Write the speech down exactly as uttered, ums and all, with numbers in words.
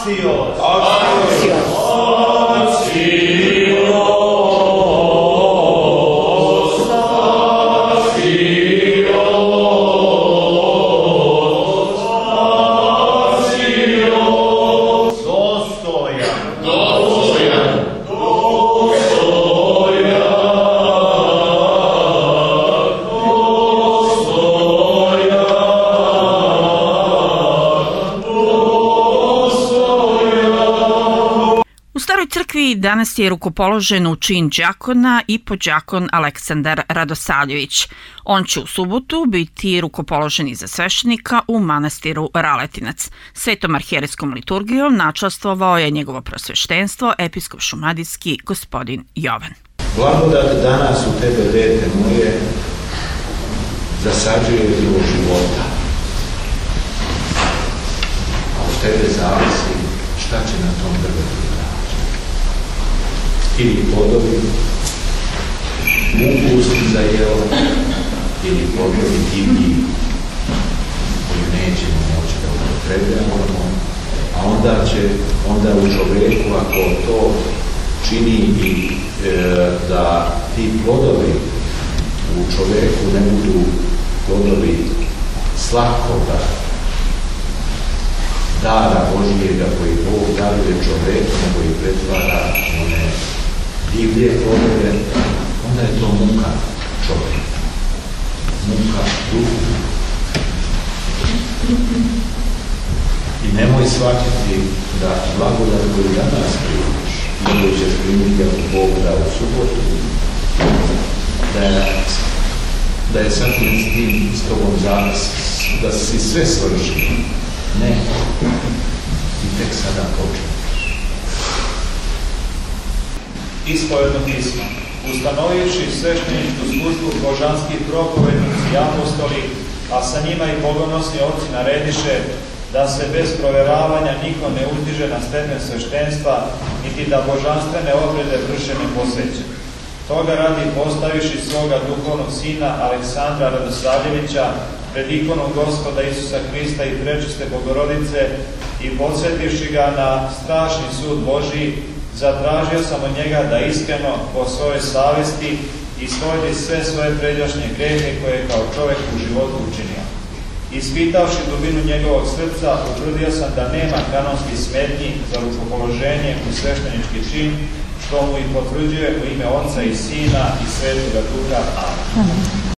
Axios! Crkvi danas je rukopoložen u čin đakona i podđakon Aleksandar Radosavljević. On će u subotu biti rukopoložen i za sveštenika u manastiru Raletinac. Svetom arhijerejskom liturgijom načastvovao je njegovo prosveštenstvo episkop šumadijski gospodin Jovan. Blagodat danas u tebe, dete moje, zasađuje drvo života. A od tebe zavisi šta će na tom drvetu. Ili plodovi, mukusti za jelo, ili plodovi divlji, koji nećemo moći da upotrebljavamo, a onda će, onda u čoveku, ako to čini i e, da ti plodovi u čoveku ne budu plodovi slatkoga dara Božijega koji Bog daruje čoveku, koji pretvara one divlje plodove, onda je to muka čovjeka, muka duha. I nemoj shvatiti da blagodat koju danas primiš, i koju ćeš primiti ako Bog da u subotu, da je, da je sačuvan s tim, s tobom zavis, da si sve svršio. Ne, i tek sada počne. Ispovedno pismo. Ustanovivši svešteničku službu božanskih propovednici i apostoli, a sa njima i bogonosni oci narediše da se bez proveravanja niko ne uzdiže na stepen sveštenstva, niti da božanstvene obrede vrše neposvećene. Toga radi postaviši svoga duhovnog sina Aleksandra Radosavljevića pred ikonom Gospoda Isusa Hrista i prečiste Bogorodice i podsjetivši ga na strašni sud Božiji, zatražio sam od njega da iskreno po svojoj savesti ispovedi sve svoje pređašnje grehe koje je kao čovjek u životu učinio. Ispitavši dubinu njegovog srca, utvrdio sam da nema kanonskih smetnji za rukopoloženje u sveštenički čin, što mu i potvrđuje u ime Oca i Sina i Svetoga Duha. Amen.